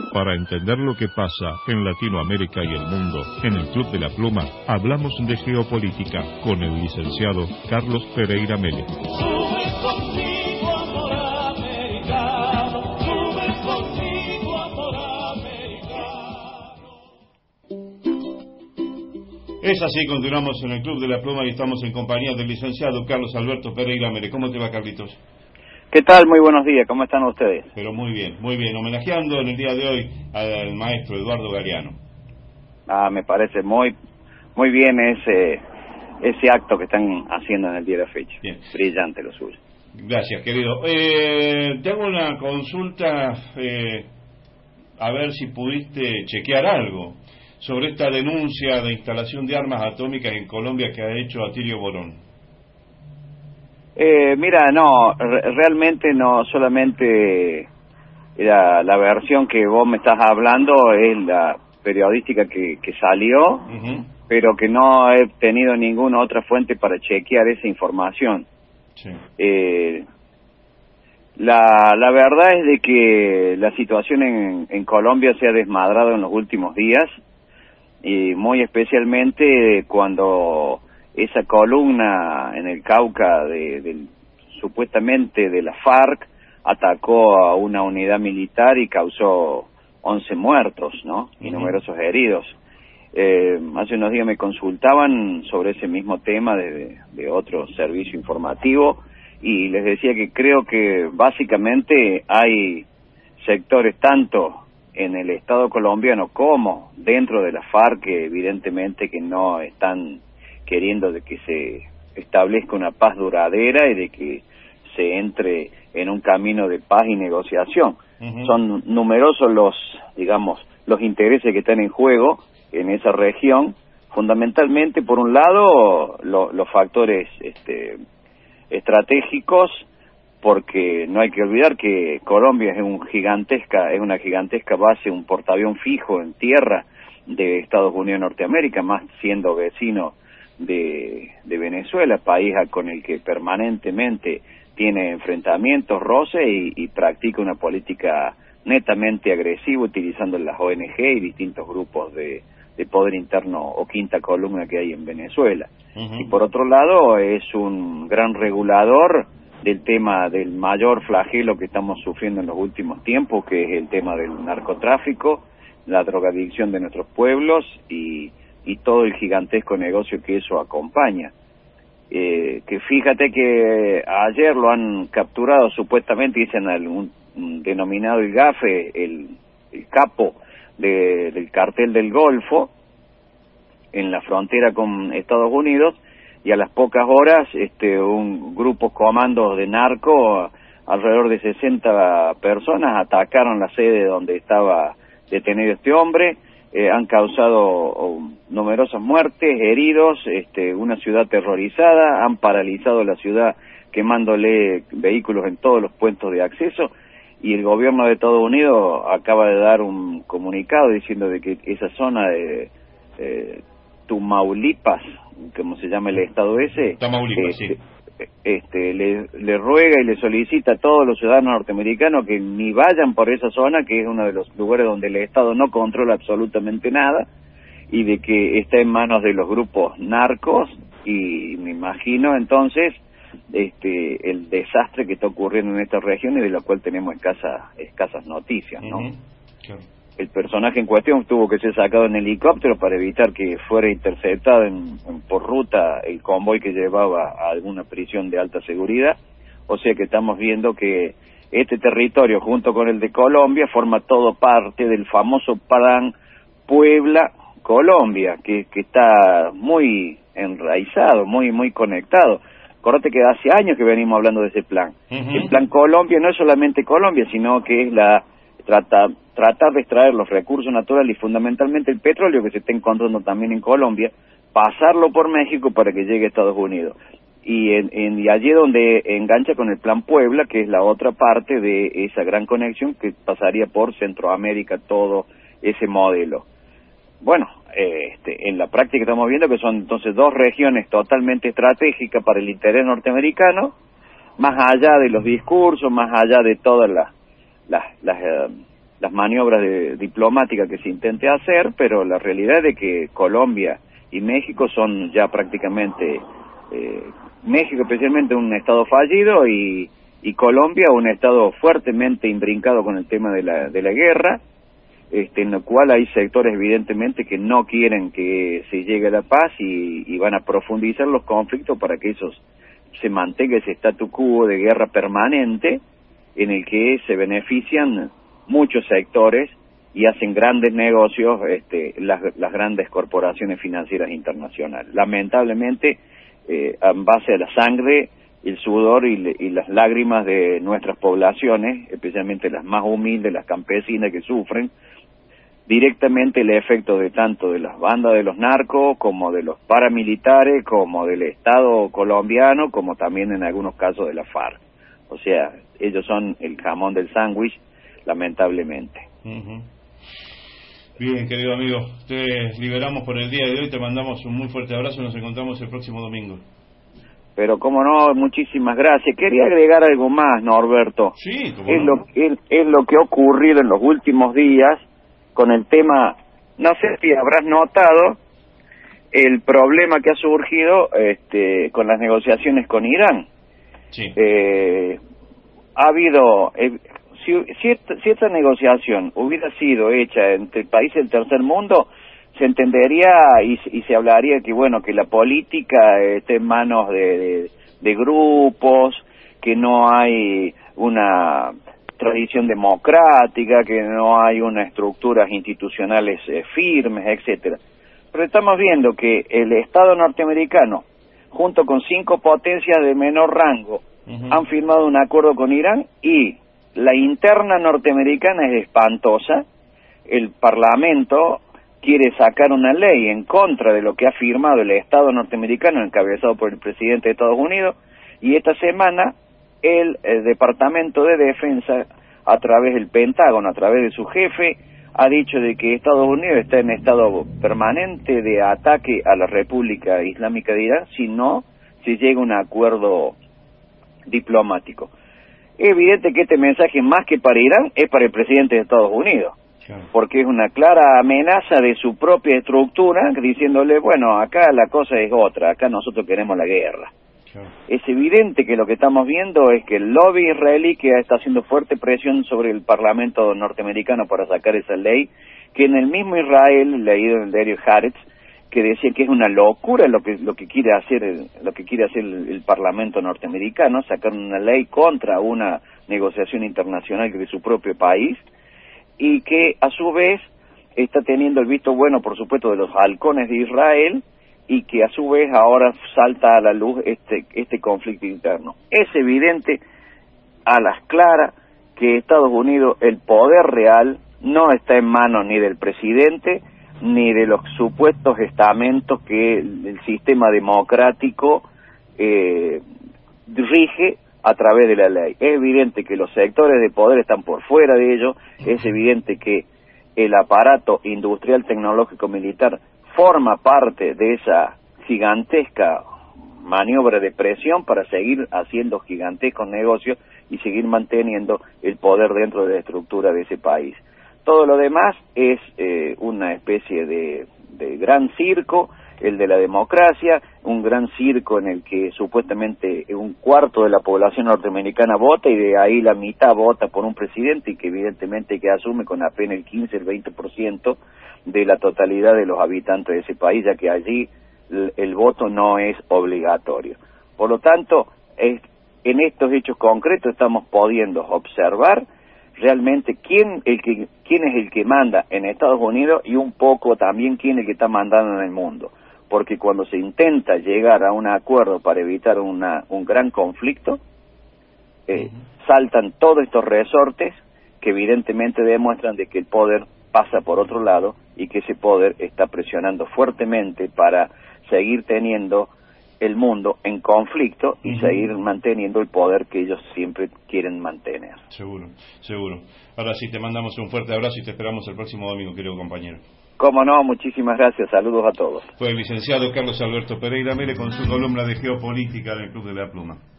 Para entender lo que pasa en Latinoamérica y el mundo, en el Club de la Pluma hablamos de geopolítica con el licenciado Carlos Pereira Mele. Es así, continuamos en el Club de la Pluma y estamos en compañía del licenciado Carlos Alberto Pereira Mele. ¿Cómo te va, Carlitos? ¿Qué tal? Muy buenos días, ¿cómo están ustedes? Pero muy bien, homenajeando en el día de hoy al maestro Eduardo Galeano. Me parece muy bien ese acto que están haciendo en el día de la fecha. Bien. Brillante lo suyo. Gracias, querido. Te hago una consulta, a ver si pudiste chequear algo sobre esta denuncia de instalación de armas atómicas en Colombia que ha hecho Atilio Borón. Mira, no, realmente no, solamente la versión que vos me estás hablando es la periodística que salió, pero que no he tenido ninguna otra fuente para chequear esa información. Sí. La verdad es de que la situación en Colombia se ha desmadrado en los últimos días, y muy especialmente cuando esa columna en el Cauca supuestamente de la FARC atacó a una unidad militar y causó 11 muertos, ¿no? Y numerosos heridos. Hace unos días me consultaban sobre ese mismo tema de otro servicio informativo y les decía que creo que básicamente hay sectores tanto en el Estado colombiano como dentro de la FARC que evidentemente que no están queriendo de que se establezca una paz duradera y de que se entre en un camino de paz y negociación. Son numerosos los intereses que están en juego en esa región, fundamentalmente por un lado los factores estratégicos, porque no hay que olvidar que Colombia es una gigantesca base, un portaavión fijo en tierra de Estados Unidos de Norteamérica, más siendo vecino de Venezuela, país con el que permanentemente tiene enfrentamientos, roces y practica una política netamente agresiva utilizando las ONG y distintos grupos de poder interno o quinta columna que hay en Venezuela. Y por otro lado es un gran regulador del tema del mayor flagelo que estamos sufriendo en los últimos tiempos, que es el tema del narcotráfico, la drogadicción de nuestros pueblos y todo el gigantesco negocio que eso acompaña. Que fíjate que ayer lo han capturado, supuestamente dicen un denominado el GAFE, el capo del cartel del Golfo, en la frontera con Estados Unidos, y a las pocas horas un grupo comandos de narco, alrededor de 60 personas, atacaron la sede donde estaba detenido este hombre. Han causado numerosas muertes, heridos, una ciudad aterrorizada, han paralizado la ciudad quemándole vehículos en todos los puestos de acceso, y el gobierno de Estados Unidos acaba de dar un comunicado diciendo de que esa zona de Tamaulipas, como se llama el estado ese, Tamaulipas, sí. Le ruega y le solicita a todos los ciudadanos norteamericanos que ni vayan por esa zona, que es uno de los lugares donde el Estado no controla absolutamente nada, y de que está en manos de los grupos narcos, y me imagino entonces el desastre que está ocurriendo en esta región y de lo cual tenemos escasas noticias, ¿no? Claro. El personaje en cuestión tuvo que ser sacado en helicóptero para evitar que fuera interceptado por ruta el convoy que llevaba a alguna prisión de alta seguridad. O sea que estamos viendo que este territorio, junto con el de Colombia, forma todo parte del famoso plan Puebla-Colombia, que está muy enraizado, muy conectado. Acordate que hace años que venimos hablando de ese plan. El plan Colombia no es solamente Colombia, sino que es tratar de extraer los recursos naturales y fundamentalmente el petróleo que se está encontrando también en Colombia, pasarlo por México para que llegue a Estados Unidos. Y allí es donde engancha con el Plan Puebla, que es la otra parte de esa gran conexión que pasaría por Centroamérica, todo ese modelo. Bueno, en la práctica estamos viendo que son entonces dos regiones totalmente estratégicas para el interés norteamericano, más allá de los discursos, más allá de todas las las maniobras diplomáticas que se intente hacer, pero la realidad es de que Colombia y México son ya prácticamente, México especialmente un estado fallido y Colombia un estado fuertemente imbrincado con el tema de la guerra, en lo cual hay sectores evidentemente que no quieren que se llegue a la paz y van a profundizar los conflictos para que esos se mantenga ese statu quo de guerra permanente en el que se benefician muchos sectores y hacen grandes negocios las grandes corporaciones financieras internacionales. Lamentablemente, en base a la sangre, el sudor y las lágrimas de nuestras poblaciones, especialmente las más humildes, las campesinas que sufren directamente el efecto de tanto de las bandas de los narcos, como de los paramilitares, como del Estado colombiano, como también en algunos casos de la FARC. O sea, ellos son el jamón del sándwich, lamentablemente. Bien, querido amigo, te liberamos por el día de hoy, te mandamos un muy fuerte abrazo y nos encontramos el próximo domingo. Pero como no, muchísimas gracias. Quería agregar algo más, Norberto. Sí, como es lo que ha ocurrido en los últimos días con el tema, no sé si habrás notado el problema que ha surgido con las negociaciones con Irán. Sí. Ha habido, si esta negociación hubiera sido hecha entre países del tercer mundo, se entendería y se hablaría que bueno, que la política esté en manos de grupos, que no hay una tradición democrática, que no hay unas estructuras institucionales firmes, etcétera. Pero estamos viendo que el Estado norteamericano, junto con 5 potencias de menor rango, han firmado un acuerdo con Irán y la interna norteamericana es espantosa. El Parlamento quiere sacar una ley en contra de lo que ha firmado el Estado norteamericano encabezado por el presidente de Estados Unidos, y esta semana el Departamento de Defensa, a través del Pentágono, a través de su jefe, ha dicho de que Estados Unidos está en estado permanente de ataque a la República Islámica de Irán si no se llega a un acuerdo diplomático. Es evidente que este mensaje, más que para Irán, es para el presidente de Estados Unidos, porque es una clara amenaza de su propia estructura, diciéndole, bueno, acá la cosa es otra, acá nosotros queremos la guerra. Es evidente que lo que estamos viendo es que el lobby israelí, que está haciendo fuerte presión sobre el Parlamento norteamericano para sacar esa ley, que en el mismo Israel, leído en el diario Haaretz, que decía que es una locura lo que quiere hacer el Parlamento norteamericano, sacar una ley contra una negociación internacional de su propio país, y que a su vez está teniendo el visto bueno, por supuesto, de los halcones de Israel, y que a su vez ahora salta a la luz este conflicto interno. Es evidente a las claras que Estados Unidos, el poder real, no está en manos ni del presidente ni de los supuestos estamentos que el sistema democrático rige a través de la ley. Es evidente que los sectores de poder están por fuera de ello, es evidente que el aparato industrial, tecnológico, militar forma parte de esa gigantesca maniobra de presión para seguir haciendo gigantescos negocios y seguir manteniendo el poder dentro de la estructura de ese país. Todo lo demás es una especie de gran circo, el de la democracia, un gran circo en el que supuestamente un cuarto de la población norteamericana vota y de ahí la mitad vota por un presidente y que evidentemente que asume con apenas el 15, el 20% de la totalidad de los habitantes de ese país, ya que allí el voto no es obligatorio. Por lo tanto, en estos hechos concretos estamos pudiendo observar realmente quién es el que manda en Estados Unidos y un poco también quién es el que está mandando en el mundo. Porque cuando se intenta llegar a un acuerdo para evitar un gran conflicto, saltan todos estos resortes que evidentemente demuestran de que el poder pasa por otro lado y que ese poder está presionando fuertemente para seguir teniendo el mundo en conflicto y seguir manteniendo el poder que ellos siempre quieren mantener. Seguro, seguro. Ahora sí, te mandamos un fuerte abrazo y te esperamos el próximo domingo, querido compañero. Cómo no, muchísimas gracias, saludos a todos. Fue el licenciado Carlos Alberto Pereira Mele con su columna de geopolítica del Club de la Pluma.